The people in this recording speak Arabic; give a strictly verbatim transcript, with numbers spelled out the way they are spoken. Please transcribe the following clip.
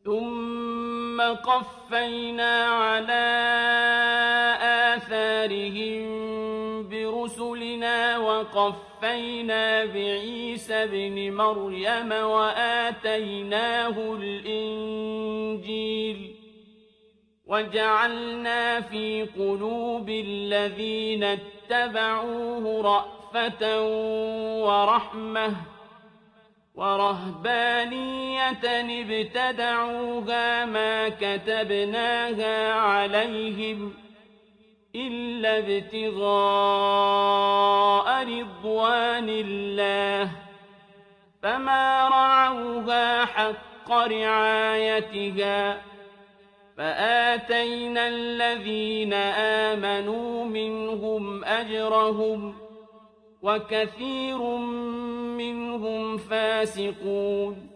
ثم قفينا على آثارهم برسلنا وقفينا بعيسى ابن مريم وآتيناه الإنجيل وجعلنا في قلوب الذين اتبعوه رأفة ورحمة ورهبانية ابتدعوها ما كتبناها عليهم إلا ابتغاء رضوان الله فما رعوها حق رعايتها فآتينا الذين آمنوا منهم أجرهم وكثير منهم فاسقون